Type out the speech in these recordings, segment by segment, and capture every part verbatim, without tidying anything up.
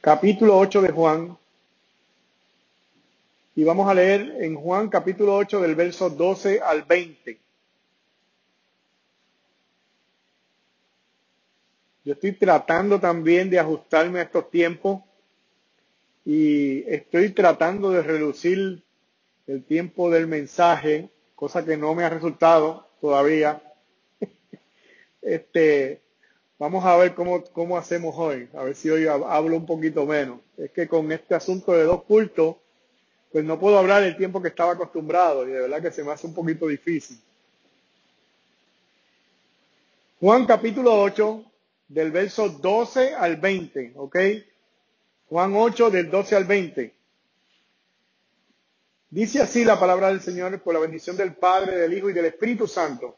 capítulo ocho de Juan, y vamos a leer en Juan capítulo ocho del verso doce al veinte. Yo estoy tratando también de ajustarme a estos tiempos y estoy tratando de reducir el tiempo del mensaje, cosa que no me ha resultado todavía. Este, vamos a ver cómo, cómo hacemos hoy, a ver si hoy hablo un poquito menos. Es que con este asunto de dos cultos, pues no puedo hablar el tiempo que estaba acostumbrado y de verdad que se me hace un poquito difícil. Juan capítulo ocho, del verso doce al veinte, ¿ok? Juan ocho, del doce al veinte. Dice así la palabra del Señor, por la bendición del Padre, del Hijo y del Espíritu Santo.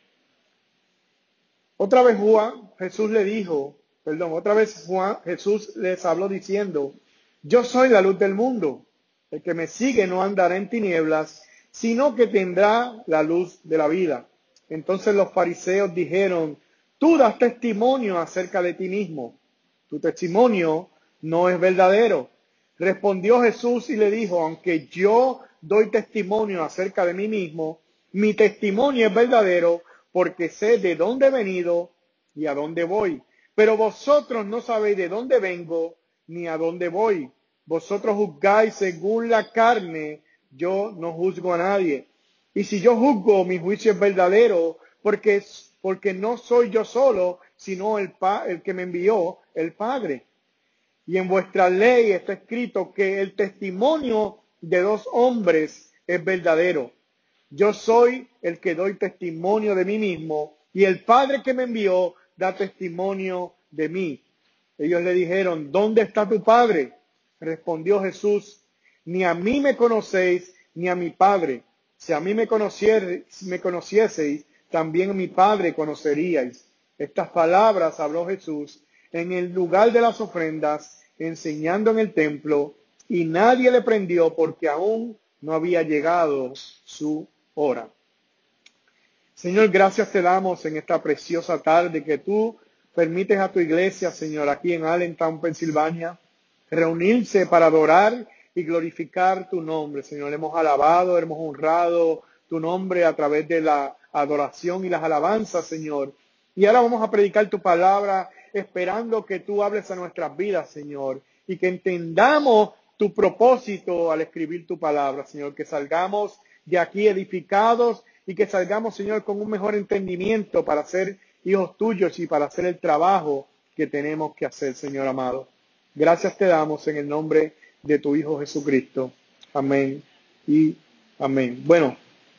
Otra vez Juan, Jesús le dijo, perdón, otra vez Juan, Jesús les habló diciendo, yo soy la luz del mundo. El que me sigue no andará en tinieblas, sino que tendrá la luz de la vida. Entonces los fariseos dijeron, tú das testimonio acerca de ti mismo. Tu testimonio no es verdadero. Respondió Jesús y le dijo, aunque yo doy testimonio acerca de mí mismo, mi testimonio es verdadero porque sé de dónde he venido y a dónde voy. Pero vosotros no sabéis de dónde vengo ni a dónde voy. Vosotros juzgáis según la carne, yo no juzgo a nadie. Y si yo juzgo, mi juicio es verdadero, porque, porque no soy yo solo, sino el, pa, el que me envió, el Padre. Y en vuestra ley está escrito que el testimonio de dos hombres es verdadero. Yo soy el que doy testimonio de mí mismo, y el Padre que me envió da testimonio de mí. Ellos le dijeron, ¿dónde está tu Padre? Respondió Jesús, ni a mí me conocéis, ni a mi Padre. Si a mí me conocieseis, me conocieseis, también a mi Padre conoceríais. Estas palabras habló Jesús en el lugar de las ofrendas, enseñando en el templo, y nadie le prendió porque aún no había llegado su hora. Señor, gracias te damos en esta preciosa tarde que tú permites a tu iglesia, Señor, aquí en Allentown, Pensilvania, reunirse para adorar y glorificar tu nombre. Señor, hemos alabado, hemos honrado tu nombre a través de la adoración y las alabanzas, Señor. Y ahora vamos a predicar tu palabra esperando que tú hables a nuestras vidas, Señor, y que entendamos tu propósito al escribir tu palabra, Señor, que salgamos de aquí edificados y que salgamos, Señor, con un mejor entendimiento para ser hijos tuyos y para hacer el trabajo que tenemos que hacer, Señor amado. Gracias te damos en el nombre de tu Hijo Jesucristo. Amén y amén. Bueno,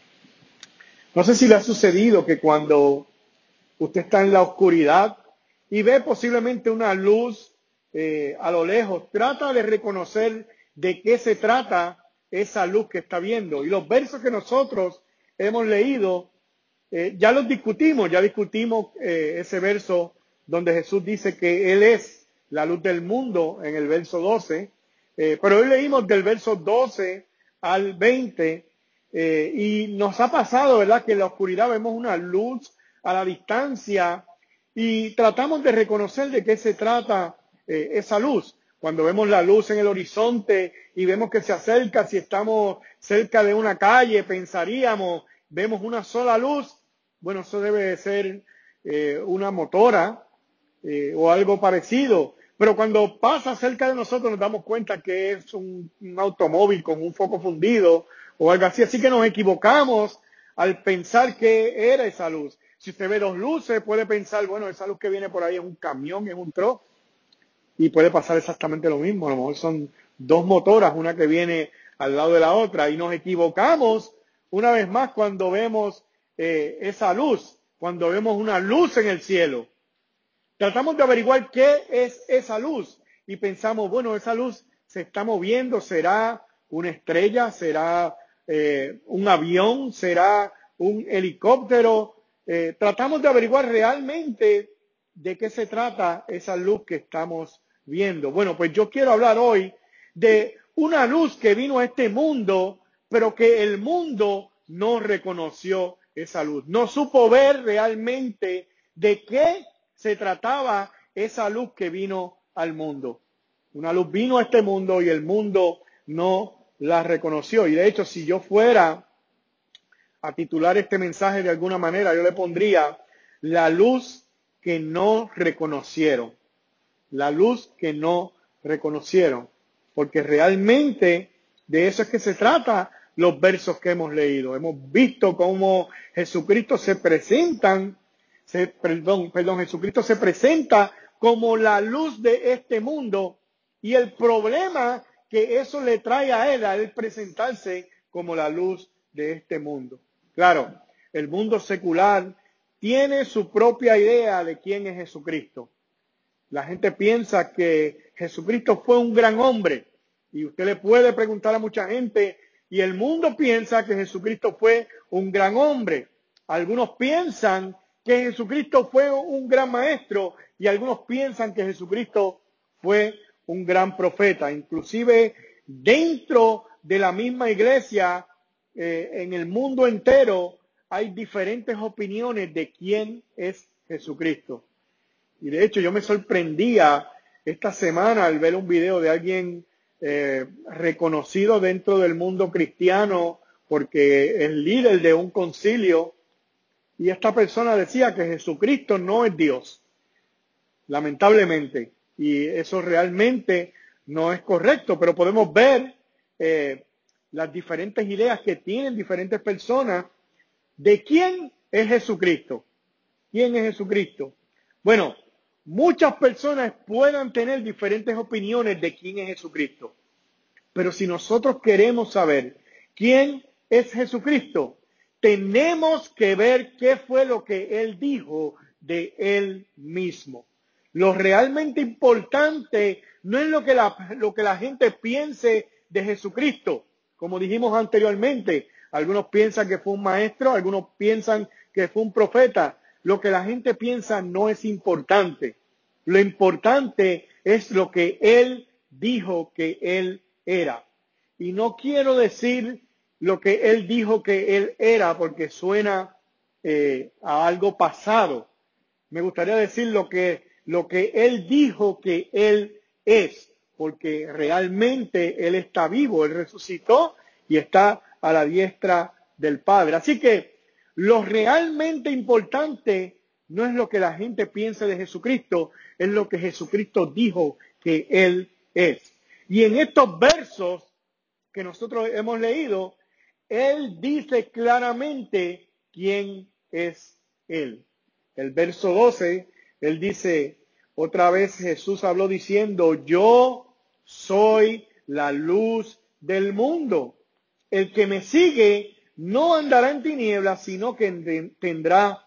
no sé si le ha sucedido que cuando usted está en la oscuridad y ve posiblemente una luz eh, a lo lejos, trata de reconocer de qué se trata esa luz que está viendo. Y los versos que nosotros hemos leído, eh, ya los discutimos, ya discutimos eh, ese verso donde Jesús dice que Él es la luz del mundo en el verso doce, eh, pero hoy leímos del verso doce al veinte eh, y nos ha pasado, ¿verdad?, que en la oscuridad vemos una luz a la distancia y tratamos de reconocer de qué se trata eh, esa luz. Cuando vemos la luz en el horizonte y vemos que se acerca, si estamos cerca de una calle, pensaríamos, vemos una sola luz, bueno, eso debe de ser eh, una motora eh, o algo parecido. Pero cuando pasa cerca de nosotros nos damos cuenta que es un, un automóvil con un foco fundido o algo así. Así que nos equivocamos al pensar que era esa luz. Si usted ve dos luces, puede pensar, bueno, esa luz que viene por ahí es un camión, es un truck. Y puede pasar exactamente lo mismo. A lo mejor son dos motoras, una que viene al lado de la otra. Y nos equivocamos una vez más cuando vemos eh, esa luz, cuando vemos una luz en el cielo. Tratamos de averiguar qué es esa luz y pensamos, bueno, esa luz se está moviendo, será una estrella, será eh, un avión, será un helicóptero. Eh, tratamos de averiguar realmente de qué se trata esa luz que estamos viendo. Bueno, pues yo quiero hablar hoy de una luz que vino a este mundo, pero que el mundo no reconoció esa luz, no supo ver realmente de qué se trataba esa luz que vino al mundo. Una luz vino a este mundo y el mundo no la reconoció. Y de hecho, si yo fuera a titular este mensaje de alguna manera, yo le pondría la luz que no reconocieron. La luz que no reconocieron. Porque realmente de eso es que se trata los versos que hemos leído. Hemos visto cómo Jesucristo se presentan, se, perdón, perdón, Jesucristo se presenta como la luz de este mundo y el problema que eso le trae a él, a él presentarse como la luz de este mundo. Claro, el mundo secular tiene su propia idea de quién es Jesucristo. La gente piensa que Jesucristo fue un gran hombre y usted le puede preguntar a mucha gente y el mundo piensa que Jesucristo fue un gran hombre. Algunos piensan que Jesucristo fue un gran maestro y algunos piensan que Jesucristo fue un gran profeta. Inclusive dentro de la misma iglesia, eh, en el mundo entero, hay diferentes opiniones de quién es Jesucristo. Y de hecho yo me sorprendía esta semana al ver un video de alguien eh, reconocido dentro del mundo cristiano porque es líder de un concilio y esta persona decía que Jesucristo no es Dios, lamentablemente. Y eso realmente no es correcto, pero podemos ver eh, las diferentes ideas que tienen diferentes personas de quién es Jesucristo. ¿Quién es Jesucristo? Bueno, muchas personas puedan tener diferentes opiniones de quién es Jesucristo. Pero si nosotros queremos saber quién es Jesucristo, tenemos que ver qué fue lo que Él dijo de Él mismo. Lo realmente importante no es lo que la, lo que la gente piense de Jesucristo. Como dijimos anteriormente, algunos piensan que fue un maestro, algunos piensan que fue un profeta. Lo que la gente piensa no es importante. Lo importante es lo que Él dijo que Él era. Y no quiero decir lo que Él dijo que Él era porque suena eh, a algo pasado. Me gustaría decir lo que, lo que Él dijo que Él es, porque realmente Él está vivo, Él resucitó y está a la diestra del Padre. Así que lo realmente importante no es lo que la gente piensa de Jesucristo, es lo que Jesucristo dijo que Él es. Y en estos versos que nosotros hemos leído, Él dice claramente quién es Él. El verso doce, Él dice, otra vez Jesús habló diciendo, yo soy la luz del mundo. El que me sigue no andará en tinieblas, sino que tendrá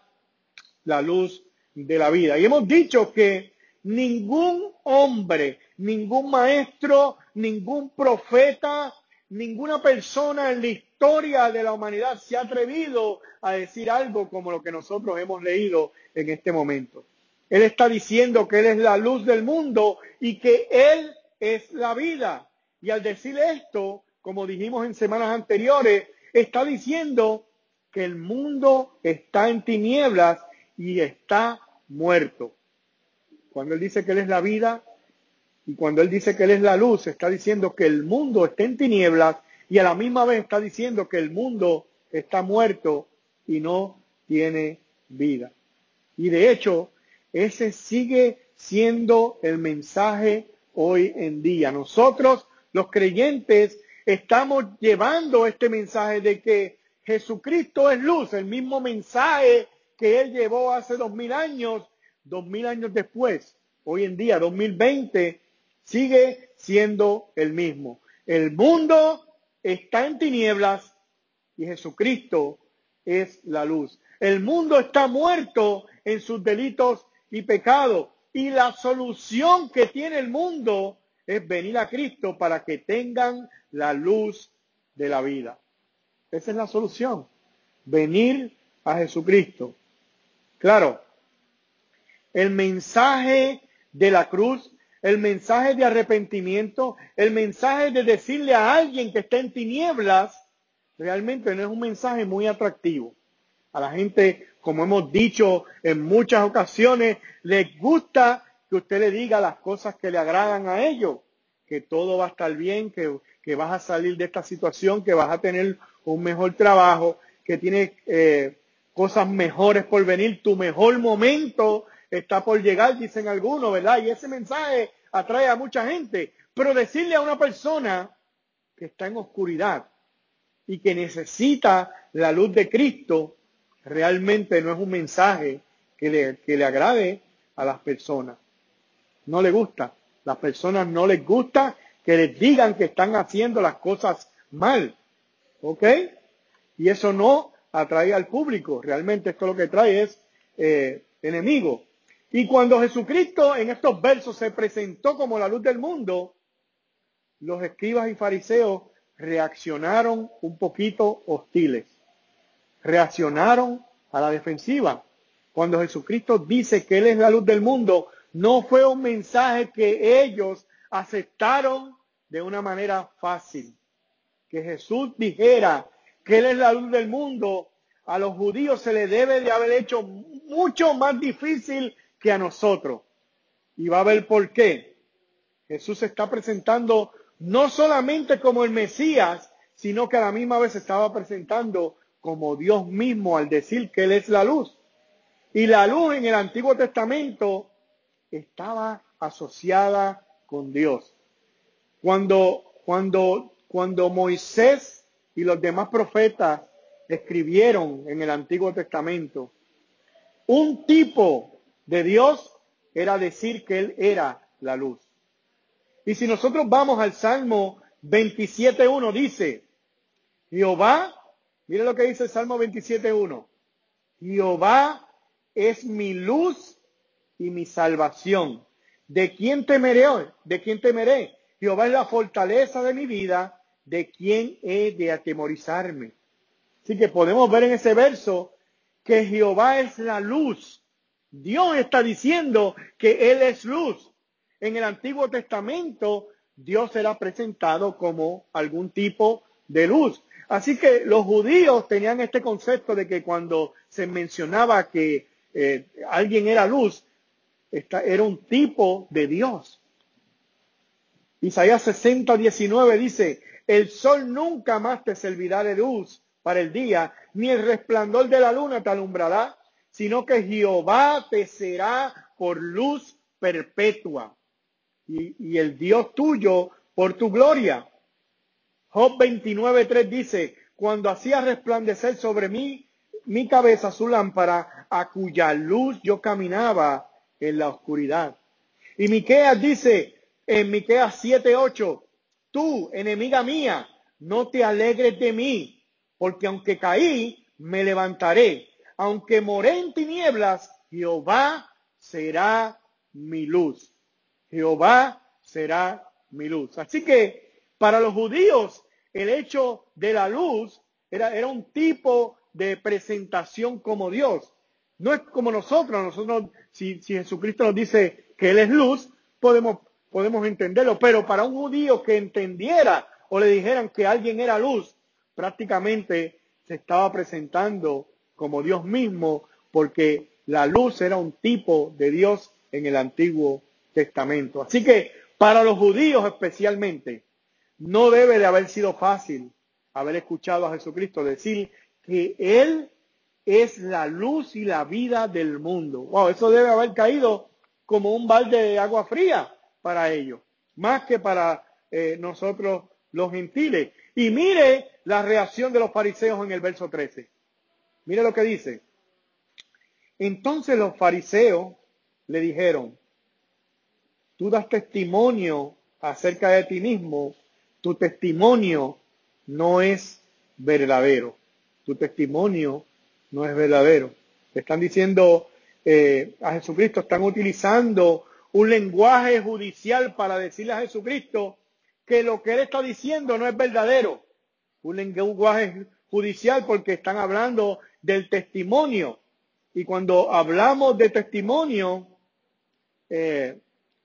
la luz de la vida. Y hemos dicho que ningún hombre, ningún maestro, ningún profeta, ninguna persona en la historia de la humanidad se ha atrevido a decir algo como lo que nosotros hemos leído en este momento. Él está diciendo que Él es la luz del mundo y que Él es la vida. Y al decir esto, como dijimos en semanas anteriores, está diciendo que el mundo está en tinieblas y está muerto. Cuando Él dice que Él es la vida y cuando Él dice que Él es la luz, está diciendo que el mundo está en tinieblas y a la misma vez está diciendo que el mundo está muerto y no tiene vida. Y de hecho, ese sigue siendo el mensaje hoy en día. Nosotros, los creyentes, estamos llevando este mensaje de que Jesucristo es luz, el mismo mensaje que Él llevó hace dos mil años, dos mil años después. Hoy en día, dos mil veinte, sigue siendo el mismo. El mundo está en tinieblas y Jesucristo es la luz. El mundo está muerto en sus delitos y pecados. Y la solución que tiene el mundo es venir a Cristo para que tengan la luz de la vida. Esa es la solución. Venir a Jesucristo. Claro, el mensaje de la cruz, el mensaje de arrepentimiento, el mensaje de decirle a alguien que está en tinieblas, realmente no es un mensaje muy atractivo. A la gente, como hemos dicho en muchas ocasiones, les gusta que usted le diga las cosas que le agradan a ellos. que todo va a estar bien, que, que vas a salir de esta situación, que vas a tener un mejor trabajo, que tienes eh, cosas mejores por venir, tu mejor momento está por llegar, dicen algunos, ¿verdad? Y ese mensaje atrae a mucha gente. Pero decirle a una persona que está en oscuridad y que necesita la luz de Cristo, realmente no es un mensaje que le, que le agrade a las personas. No le gusta. Las personas no les gusta que les digan que están haciendo las cosas mal. ¿Ok? Y eso no atrae al público. Realmente esto lo que trae es eh, enemigo. Y cuando Jesucristo en estos versos se presentó como la luz del mundo, los escribas y fariseos reaccionaron un poquito hostiles. Reaccionaron a la defensiva. Cuando Jesucristo dice que Él es la luz del mundo, no fue un mensaje que ellos aceptaron de una manera fácil. Que Jesús dijera que Él es la luz del mundo, a los judíos se les debe de haber hecho mucho más difícil que a nosotros. Y va a ver por qué. Jesús se está presentando no solamente como el Mesías, sino que a la misma vez se estaba presentando como Dios mismo al decir que Él es la luz. Y la luz en el Antiguo Testamento estaba asociada con Dios. Cuando, cuando, cuando Moisés y los demás profetas escribieron en el Antiguo Testamento, un tipo de Dios era decir que Él era la luz. Y si nosotros vamos al Salmo veintisiete uno, dice, Jehová, mire lo que dice el Salmo veintisiete uno, Jehová es mi luz y mi salvación. ¿De quién temeré hoy? ¿De quién temeré? Jehová es la fortaleza de mi vida. ¿De quién he de atemorizarme? Así que podemos ver en ese verso que Jehová es la luz. Dios está diciendo que Él es luz. En el Antiguo Testamento, Dios era presentado como algún tipo de luz. Así que los judíos tenían este concepto de que cuando se mencionaba que eh, alguien era luz, esta, era un tipo de Dios. Isaías sesenta, diecinueve dice, el sol nunca más te servirá de luz para el día, ni el resplandor de la luna te alumbrará, sino que Jehová te será por luz perpetua y, y el Dios tuyo por tu gloria. Job veintinueve, tres dice, cuando hacía resplandecer sobre mí mi cabeza su lámpara, a cuya luz yo caminaba en la oscuridad. Y Miqueas dice en Miqueas siete, ocho, tú, enemiga mía, no te alegres de mí, porque aunque caí, me levantaré. Aunque moré en tinieblas, Jehová será mi luz. Jehová será mi luz. Así que para los judíos, el hecho de la luz era, era un tipo de presentación como Dios. No es como nosotros. Nosotros, si, si Jesucristo nos dice que Él es luz, podemos, podemos entenderlo. Pero para un judío que entendiera o le dijeran que alguien era luz, prácticamente se estaba presentando como Dios mismo, porque la luz era un tipo de Dios en el Antiguo Testamento. Así que para los judíos especialmente, no debe de haber sido fácil haber escuchado a Jesucristo decir que Él es la luz y la vida del mundo. Wow, eso debe haber caído como un balde de agua fría para ellos, más que para eh, nosotros los gentiles. Y mire la reacción de los fariseos en el verso trece. Mire lo que dice. Entonces los fariseos le dijeron, tú das testimonio acerca de ti mismo, tu testimonio no es verdadero. Tu testimonio no es verdadero. Le están diciendo eh, a Jesucristo, están utilizando un lenguaje judicial para decirle a Jesucristo que lo que Él está diciendo no es verdadero. Un lenguaje judicial porque están hablando del testimonio. Y cuando hablamos de testimonio, eh,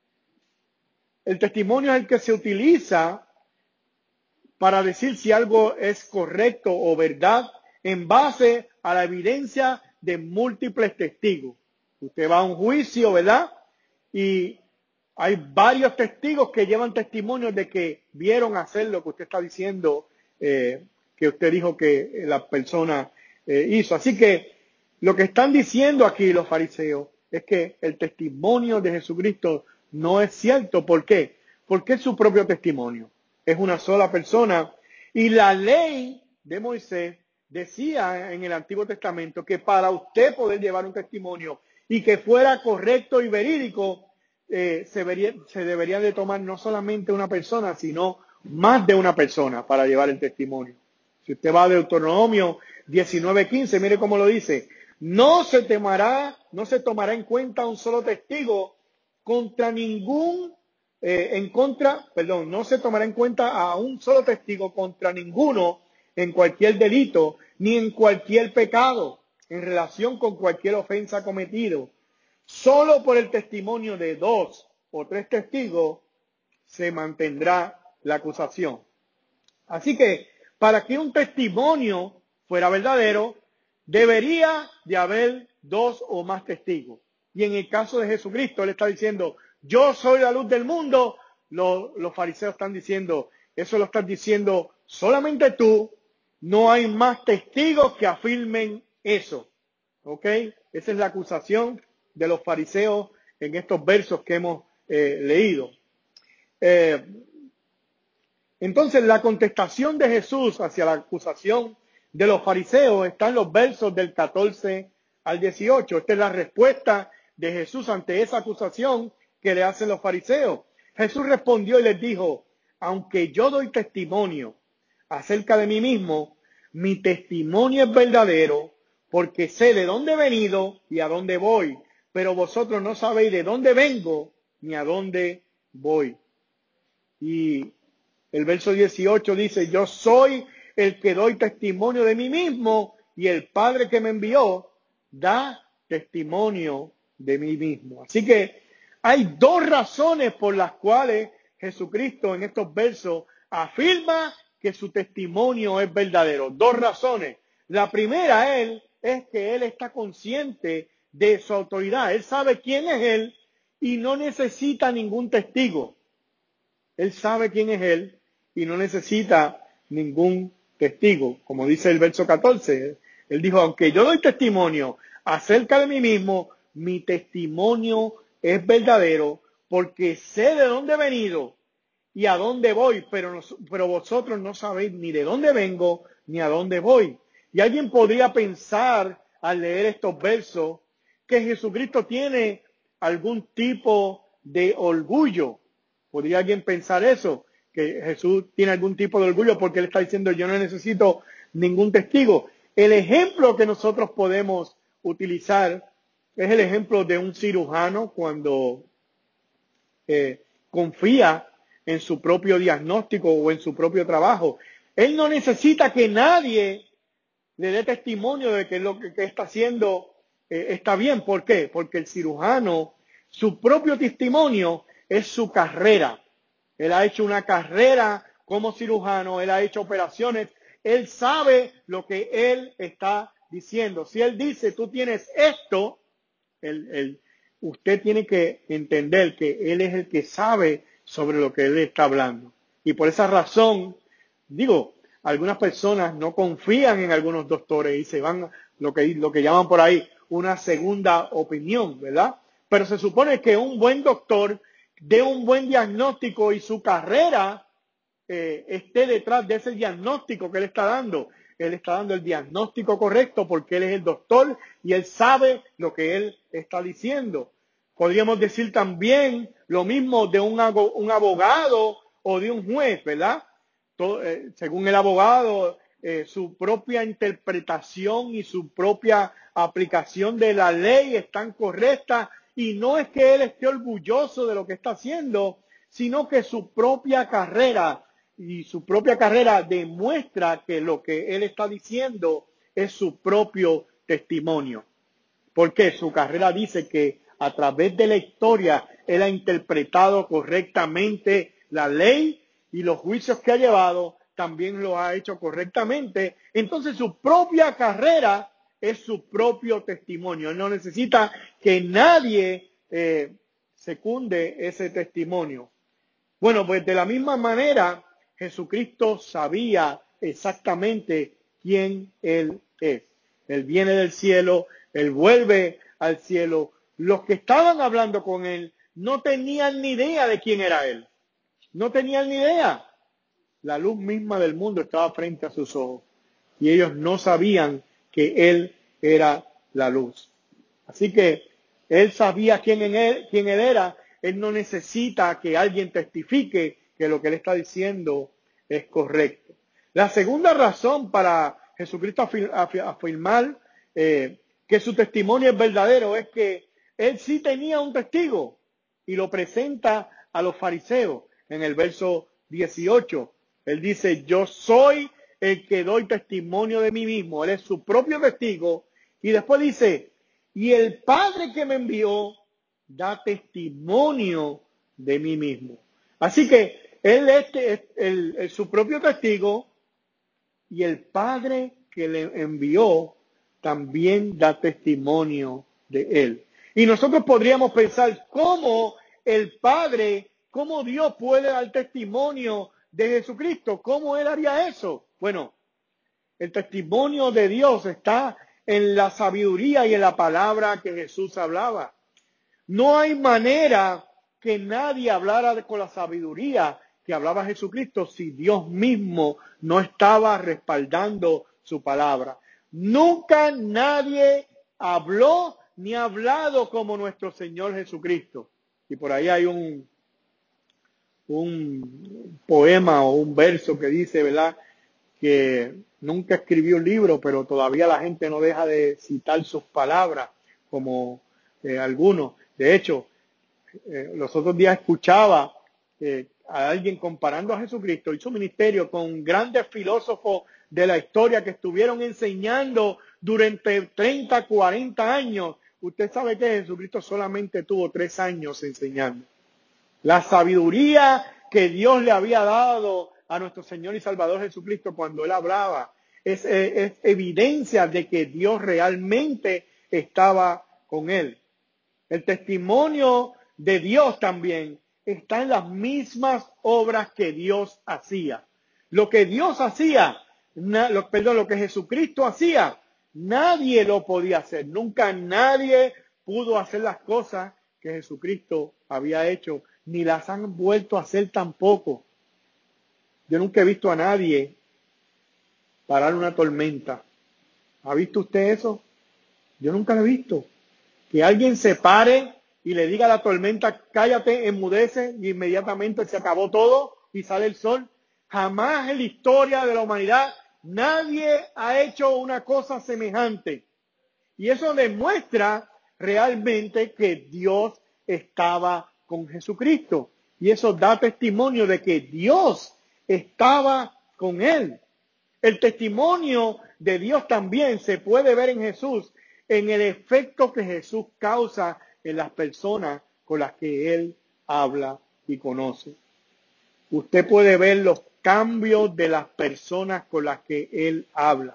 el testimonio es el que se utiliza para decir si algo es correcto o verdad en base a la evidencia de múltiples testigos. Usted va a un juicio, ¿verdad? Y Hay varios testigos que llevan testimonios de que vieron hacer lo que usted está diciendo, eh, que usted dijo que la persona eh, hizo. Así que lo que están diciendo aquí los fariseos es que el testimonio de Jesucristo no es cierto. ¿Por qué? Porque es su propio testimonio. Es una sola persona. Y la ley de Moisés decía en el Antiguo Testamento que para usted poder llevar un testimonio y que fuera correcto y verídico, eh, se, vería, se debería de tomar no solamente una persona, sino más de una persona para llevar el testimonio. Si usted va a Deuteronomio diecinueve quince, mire cómo lo dice. No se tomará, no se tomará en cuenta un solo testigo contra ningún, eh, en contra, perdón, no se tomará en cuenta a un solo testigo contra ninguno en cualquier delito, ni en cualquier pecado, en relación con cualquier ofensa cometido. Solo por el testimonio de dos o tres testigos se mantendrá la acusación. Así que, para que un testimonio fuera verdadero, debería de haber dos o más testigos. Y en el caso de Jesucristo, Él está diciendo, yo soy la luz del mundo. Los, los fariseos están diciendo, eso lo estás diciendo solamente tú. No hay más testigos que afirmen eso. ¿Ok? Esa es la acusación de los fariseos en estos versos que hemos eh, leído. Eh, entonces, la contestación de Jesús hacia la acusación de los fariseos está en los versos del catorce al dieciocho. Esta es la respuesta de Jesús ante esa acusación que le hacen los fariseos. Jesús respondió y les dijo, aunque yo doy testimonio acerca de mí mismo, mi testimonio es verdadero, porque sé de dónde he venido y a dónde voy, pero vosotros no sabéis de dónde vengo ni a dónde voy. Y el verso dieciocho dice, yo soy el que doy testimonio de mí mismo y el Padre que me envió da testimonio de mí mismo. Así que hay dos razones por las cuales Jesucristo en estos versos afirma que su testimonio es verdadero. Dos razones. La primera él, es que Él está consciente de su autoridad. Él sabe quién es Él y no necesita ningún testigo. Él sabe quién es Él y no necesita ningún testigo. Como dice el verso catorce, Él dijo, aunque yo doy testimonio acerca de mí mismo, mi testimonio es verdadero porque sé de dónde he venido y a dónde voy, pero, no, pero vosotros no sabéis ni de dónde vengo ni a dónde voy. Y alguien podría pensar al leer estos versos que Jesucristo tiene algún tipo de orgullo. ¿Podría alguien pensar eso? Que Jesús tiene algún tipo de orgullo porque Él está diciendo yo no necesito ningún testigo. El ejemplo que nosotros podemos utilizar es el ejemplo de un cirujano cuando eh, confía en su propio diagnóstico o en su propio trabajo. Él no necesita que nadie le dé testimonio de que lo que, que está haciendo eh, está bien. ¿Por qué? Porque el cirujano, su propio testimonio es su carrera. Él ha hecho una carrera como cirujano, él ha hecho operaciones, él sabe lo que él está diciendo. Si él dice, tú tienes esto, él, él, usted tiene que entender que él es el que sabe sobre lo que él está hablando. Y por esa razón, digo, algunas personas no confían en algunos doctores y se van lo que, lo que llaman por ahí una segunda opinión, ¿verdad? Pero se supone que un buen doctor dé un buen diagnóstico y su carrera eh, esté detrás de ese diagnóstico que él está dando. Él está dando el diagnóstico correcto porque él es el doctor y él sabe lo que él está diciendo. Podríamos decir también lo mismo de un, un abogado o de un juez, ¿verdad? Todo, eh, según el abogado, eh, su propia interpretación y su propia aplicación de la ley están correctas y no es que él esté orgulloso de lo que está haciendo, sino que su propia carrera y su propia carrera demuestra que lo que él está diciendo es su propio testimonio. Porque su carrera dice que a través de la historia él ha interpretado correctamente la ley y los juicios que ha llevado también lo ha hecho correctamente. Entonces su propia carrera es su propio testimonio. Él no necesita que nadie eh, secunde ese testimonio. Bueno, pues de la misma manera, Jesucristo sabía exactamente quién Él es. Él viene del cielo, Él vuelve al cielo. Los que estaban hablando con Él no tenían ni idea de quién era Él. No tenían ni idea. La luz misma del mundo estaba frente a sus ojos y ellos no sabían que Él era la luz. Así que Él sabía quién, en él, quién Él era. Él no necesita que alguien testifique que lo que Él está diciendo es correcto. La segunda razón para Jesucristo afirmar eh, que su testimonio es verdadero es que Él sí tenía un testigo y lo presenta a los fariseos en el verso dieciocho. Él dice, yo soy el que doy testimonio de mí mismo. Él es su propio testigo. Y después dice, y el Padre que me envió da testimonio de mí mismo. Así que Él es el, el, el, su propio testigo y el Padre que le envió también da testimonio de Él. Y nosotros podríamos pensar cómo el Padre, cómo Dios puede dar testimonio de Jesucristo. ¿Cómo Él haría eso? Bueno, el testimonio de Dios está en la sabiduría y en la palabra que Jesús hablaba. No hay manera que nadie hablara con la sabiduría que hablaba Jesucristo si Dios mismo no estaba respaldando su palabra. Nunca nadie habló ni ha hablado como nuestro Señor Jesucristo. Y por ahí hay un, un poema o un verso que dice, ¿verdad?, que nunca escribió un libro, pero todavía la gente no deja de citar sus palabras, como eh, algunos. De hecho, eh, los otros días escuchaba eh, a alguien comparando a Jesucristo y su ministerio con grandes filósofos de la historia que estuvieron enseñando durante treinta, cuarenta años. Usted sabe que Jesucristo solamente tuvo tres años enseñando. La sabiduría que Dios le había dado a nuestro Señor y Salvador Jesucristo cuando Él hablaba es, es evidencia de que Dios realmente estaba con Él. El testimonio de Dios también está en las mismas obras que Dios hacía. Lo que Dios hacía, na, lo, perdón, lo que Jesucristo hacía, nadie lo podía hacer. Nunca nadie pudo hacer las cosas que Jesucristo había hecho, ni las han vuelto a hacer tampoco. Yo nunca he visto a nadie parar una tormenta. ¿Ha visto usted eso? Yo nunca lo he visto. Que alguien se pare y le diga a la tormenta, cállate, enmudece, y inmediatamente se acabó todo y sale el sol. Jamás en la historia de la humanidad nadie ha hecho una cosa semejante. Y eso demuestra realmente que Dios estaba con Jesucristo. Y eso da testimonio de que Dios estaba con él. El testimonio de Dios también se puede ver en Jesús, en el efecto que Jesús causa en las personas con las que Él habla y conoce. Usted puede ver los cambios de las personas con las que Él habla.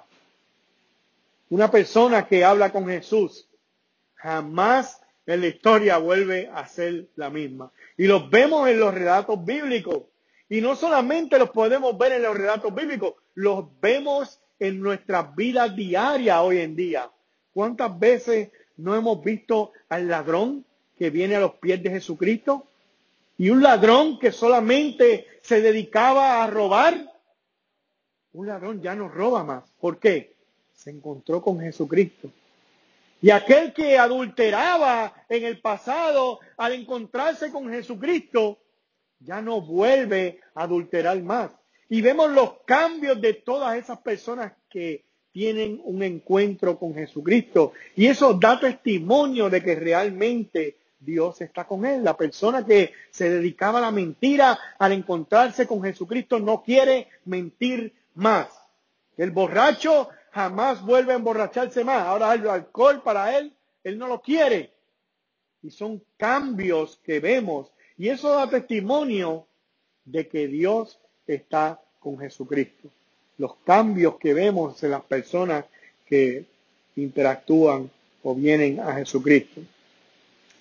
Una persona que habla con Jesús jamás en la historia vuelve a ser la misma. Y los vemos en los relatos bíblicos. Y no solamente los podemos ver en los relatos bíblicos, los vemos en nuestras vidas diarias hoy en día. ¿Cuántas veces no hemos visto al ladrón que viene a los pies de Jesucristo? Y un ladrón que solamente se dedicaba a robar. Un ladrón ya no roba más. ¿Por qué? Se encontró con Jesucristo. Y aquel que adulteraba en el pasado, al encontrarse con Jesucristo, ya no vuelve a adulterar más. Y vemos los cambios de todas esas personas que tienen un encuentro con Jesucristo. Y eso da testimonio de que realmente Dios está con él. La persona que se dedicaba a la mentira, al encontrarse con Jesucristo, no quiere mentir más. El borracho jamás vuelve a emborracharse más. Ahora el alcohol para él, él no lo quiere. Y son cambios que vemos. Y eso da testimonio de que Dios está con Jesucristo. Los cambios que vemos en las personas que interactúan o vienen a Jesucristo.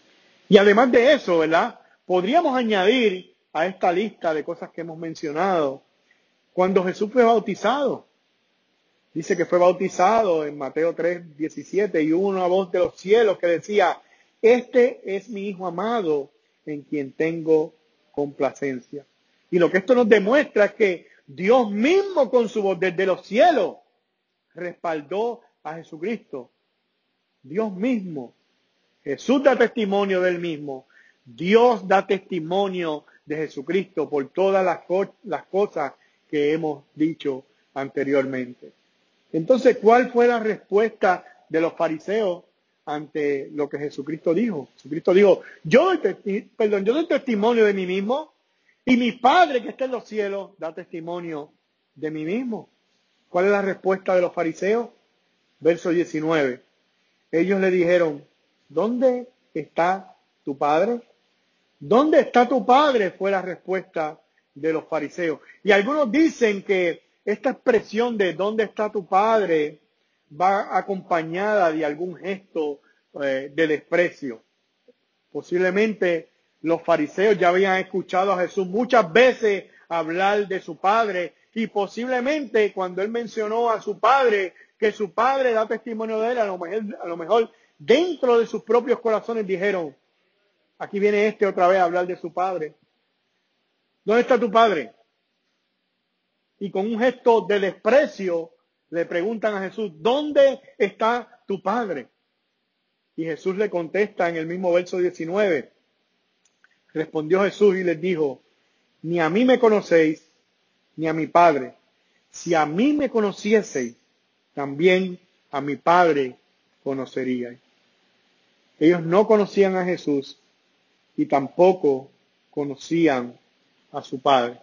Y además de eso, ¿verdad? Podríamos añadir a esta lista de cosas que hemos mencionado cuando Jesús fue bautizado. Dice que fue bautizado en Mateo tres diecisiete y hubo una voz de los cielos que decía, este es mi Hijo amado en quien tengo complacencia. Y lo que esto nos demuestra es que Dios mismo con su voz desde los cielos respaldó a Jesucristo. Dios mismo. Jesús da testimonio del mismo. Dios da testimonio de Jesucristo por todas las, co- las cosas que hemos dicho anteriormente. Entonces, ¿cuál fue la respuesta de los fariseos ante lo que Jesucristo dijo? Jesucristo dijo, yo doy, testi- perdón, yo doy testimonio de mí mismo y mi Padre que está en los cielos da testimonio de mí mismo. ¿Cuál es la respuesta de los fariseos? Verso diecinueve. Ellos le dijeron, ¿dónde está tu Padre? ¿Dónde está tu Padre? Fue la respuesta de los fariseos. Y algunos dicen que esta expresión de ¿dónde está tu Padre? Va acompañada de algún gesto eh, de desprecio. Posiblemente los fariseos ya habían escuchado a Jesús muchas veces hablar de su Padre y posiblemente cuando él mencionó a su Padre, que su Padre da testimonio de él, a lo mejor, a lo mejor dentro de sus propios corazones dijeron, aquí viene este otra vez a hablar de su Padre. ¿Dónde está tu Padre? Y con un gesto de desprecio le preguntan a Jesús, ¿dónde está tu Padre? Y Jesús le contesta en el mismo verso diecinueve. Respondió Jesús y les dijo, ni a mí me conocéis, ni a mi Padre. Si a mí me conocieseis, también a mi Padre conoceríais. Ellos no conocían a Jesús y tampoco conocían a su Padre.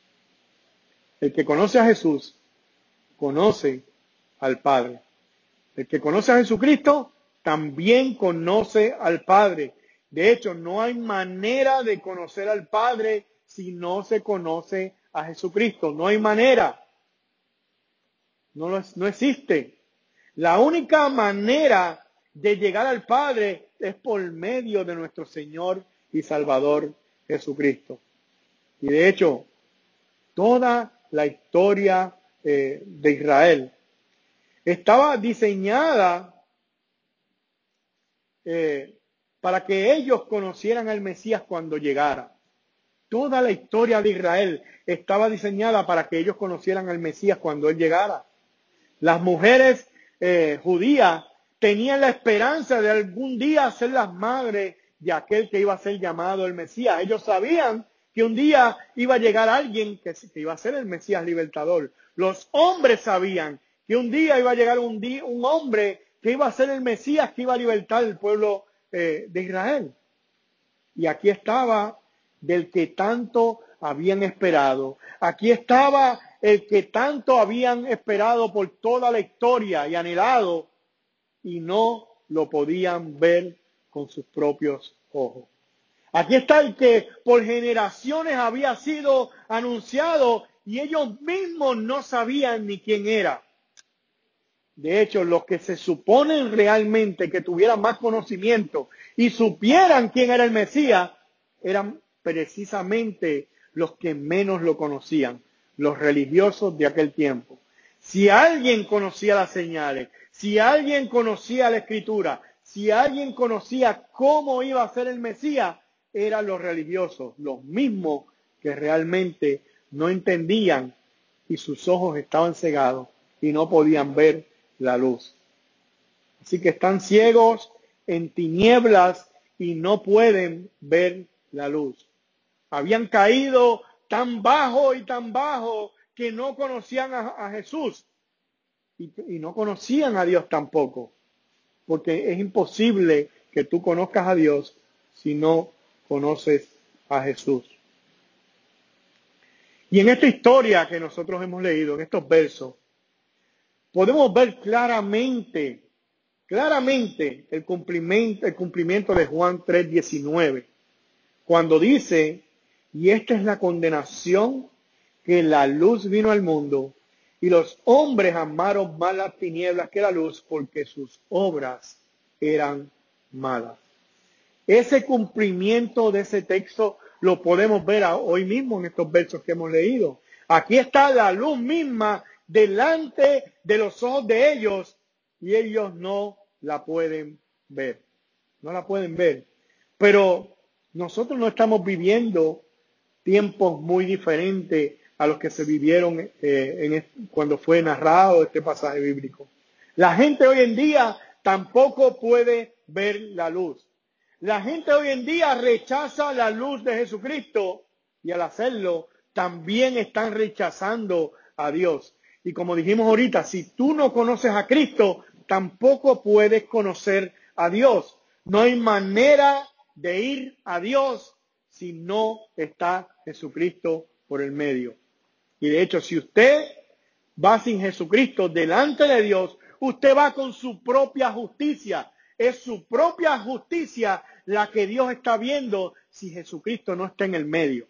El que conoce a Jesús, conoce al Padre. El que conoce a Jesucristo, también conoce al Padre. De hecho, no hay manera de conocer al Padre si no se conoce a Jesucristo. No hay manera. No, lo, no existe. La única manera de llegar al Padre es por medio de nuestro Señor y Salvador Jesucristo. Y de hecho, toda la historia eh, de Israel estaba diseñada eh, para que ellos conocieran al Mesías cuando llegara. Toda la historia de Israel estaba diseñada para que ellos conocieran al Mesías cuando él llegara. Las mujeres eh, judías tenían la esperanza de algún día ser las madres de aquel que iba a ser llamado el Mesías. Ellos sabían que un día iba a llegar alguien que, que iba a ser el Mesías libertador. Los hombres sabían que un día iba a llegar un, día, un hombre que iba a ser el Mesías que iba a libertar al pueblo eh, de Israel. Y aquí estaba del que tanto habían esperado. Aquí estaba el que tanto habían esperado por toda la historia y anhelado y no lo podían ver con sus propios ojos. Aquí está el que por generaciones había sido anunciado y ellos mismos no sabían ni quién era. De hecho, los que se suponen realmente que tuvieran más conocimiento y supieran quién era el Mesías, eran precisamente los que menos lo conocían, los religiosos de aquel tiempo. Si alguien conocía las señales, si alguien conocía la Escritura, si alguien conocía cómo iba a ser el Mesías, eran los religiosos, los mismos que realmente no entendían y sus ojos estaban cegados y no podían ver la luz. Así que están ciegos en tinieblas y no pueden ver la luz. Habían caído tan bajo y tan bajo que no conocían a, a Jesús y, y no conocían a Dios tampoco, porque es imposible que tú conozcas a Dios si no conoces a Jesús. Y en esta historia que nosotros hemos leído, en estos versos, podemos ver claramente, claramente el cumplimiento, el cumplimiento de Juan tres diecinueve, cuando dice, y esta es la condenación, que la luz vino al mundo, y los hombres amaron más las tinieblas que la luz, porque sus obras eran malas. Ese cumplimiento de ese texto lo podemos ver hoy mismo en estos versos que hemos leído. Aquí está la luz misma delante de los ojos de ellos y ellos no la pueden ver. No la pueden ver. Pero nosotros no estamos viviendo tiempos muy diferentes a los que se vivieron eh, en este, cuando fue narrado este pasaje bíblico. La gente hoy en día tampoco puede ver la luz. La gente hoy en día rechaza la luz de Jesucristo y al hacerlo también están rechazando a Dios. Y como dijimos ahorita, si tú no conoces a Cristo, tampoco puedes conocer a Dios. No hay manera de ir a Dios si no está Jesucristo por el medio. Y de hecho, si usted va sin Jesucristo delante de Dios, usted va con su propia justicia. Es su propia justicia la que Dios está viendo si Jesucristo no está en el medio.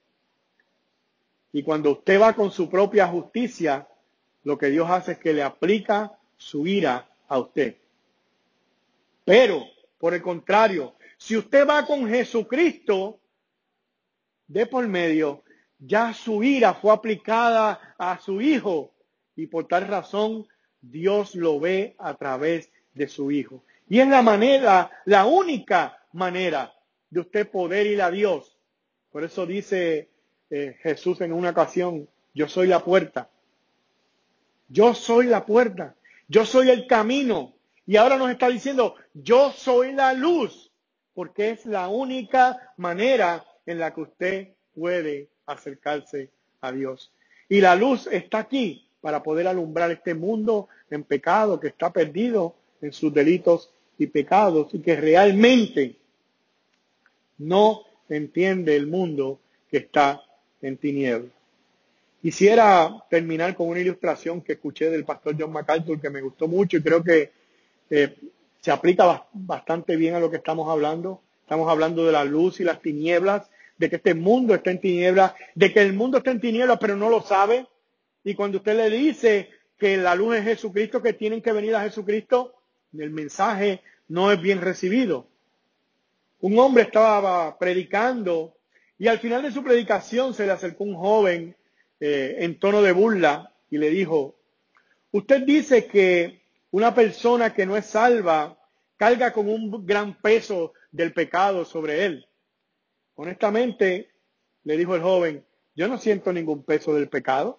Y cuando usted va con su propia justicia, lo que Dios hace es que le aplica su ira a usted. Pero, por el contrario, si usted va con Jesucristo de por medio, ya su ira fue aplicada a su Hijo y por tal razón Dios lo ve a través de su Hijo. Y es la manera, la única manera de usted poder ir a Dios. Por eso dice eh, Jesús en una ocasión, yo soy la puerta. Yo soy la puerta. Yo soy el camino. Y ahora nos está diciendo, yo soy la luz. Porque es la única manera en la que usted puede acercarse a Dios. Y la luz está aquí para poder alumbrar este mundo en pecado que está perdido en sus delitos y pecados y que realmente no entiende el mundo que está en tinieblas. Quisiera terminar con una ilustración que escuché del pastor John MacArthur que me gustó mucho y creo que eh, se aplica bastante bien a lo que estamos hablando. Estamos hablando de la luz y las tinieblas, de que este mundo está en tinieblas, de que el mundo está en tinieblas pero no lo sabe. Y cuando usted le dice que la luz es Jesucristo, que tienen que venir a Jesucristo, el mensaje no es bien recibido. Un hombre estaba predicando y al final de su predicación se le acercó un joven eh, en tono de burla y le dijo, usted dice que una persona que no es salva carga con un gran peso del pecado sobre él. Honestamente, le dijo el joven, yo no siento ningún peso del pecado.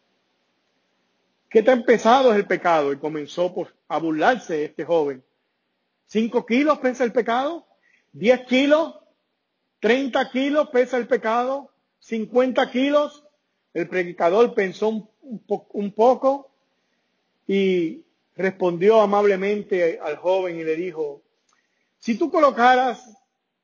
¿Qué tan pesado es el pecado? Y comenzó pues, a burlarse este joven. ¿Cinco kilos pesa el pecado? ¿Diez kilos? ¿Treinta kilos pesa el pecado? ¿Cincuenta kilos? El predicador pensó un, un, po un poco y respondió amablemente al joven y le dijo, si tú colocaras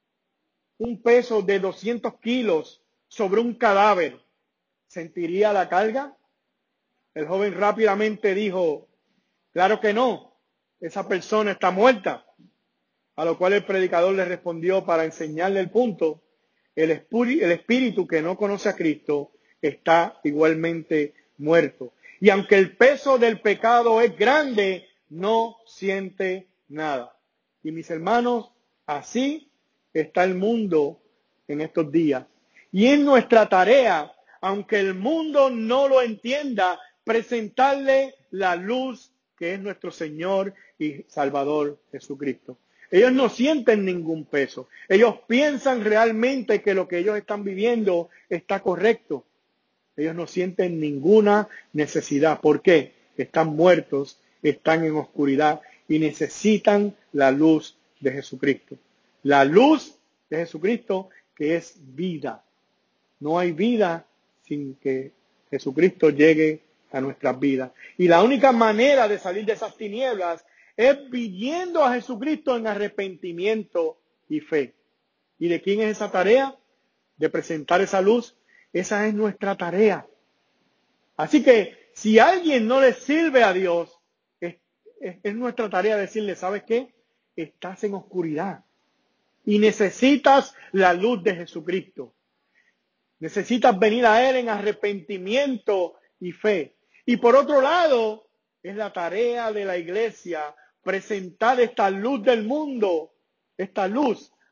un peso de doscientos kilos sobre un cadáver, ¿sentiría la carga? El joven rápidamente dijo, claro que no, esa persona está muerta. A lo cual el predicador le respondió para enseñarle el punto, el espíritu, el espíritu que no conoce a Cristo está igualmente muerto. Y aunque el peso del pecado es grande, no siente nada. Y mis hermanos, así está el mundo en estos días. Y es nuestra tarea, aunque el mundo no lo entienda, presentarle la luz que es nuestro Señor y Salvador Jesucristo. Ellos no sienten ningún peso. Ellos piensan realmente que lo que ellos están viviendo está correcto. Ellos no sienten ninguna necesidad. ¿Por qué? Están muertos, están en oscuridad y necesitan la luz de Jesucristo. La luz de Jesucristo que es vida. No hay vida sin que Jesucristo llegue a nuestras vidas. Y la única manera de salir de esas tinieblas es viviendo a Jesucristo en arrepentimiento y fe. ¿Y de quién es esa tarea? De presentar esa luz. Esa es nuestra tarea. Así que si alguien no le sirve a Dios, es, es, es nuestra tarea decirle, ¿sabes qué? Estás en oscuridad y necesitas la luz de Jesucristo. Necesitas venir a Él en arrepentimiento y fe. Y por otro lado, es la tarea de la iglesia presentar esta luz del mundo, esta luz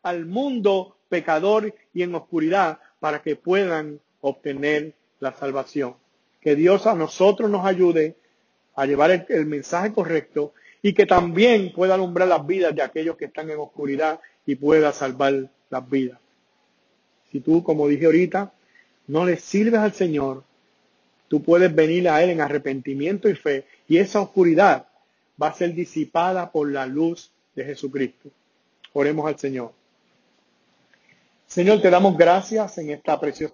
al mundo pecador y en oscuridad para que puedan obtener la salvación. Que Dios a nosotros nos ayude a llevar el, el mensaje correcto y que también pueda alumbrar las vidas de aquellos que están en oscuridad y pueda salvar las vidas. Si tú, como dije ahorita, no le sirves al Señor, tú puedes venir a Él en arrepentimiento y fe, y esa oscuridad va a ser disipada por la luz de Jesucristo. Oremos al Señor. Señor, te damos gracias en esta preciosa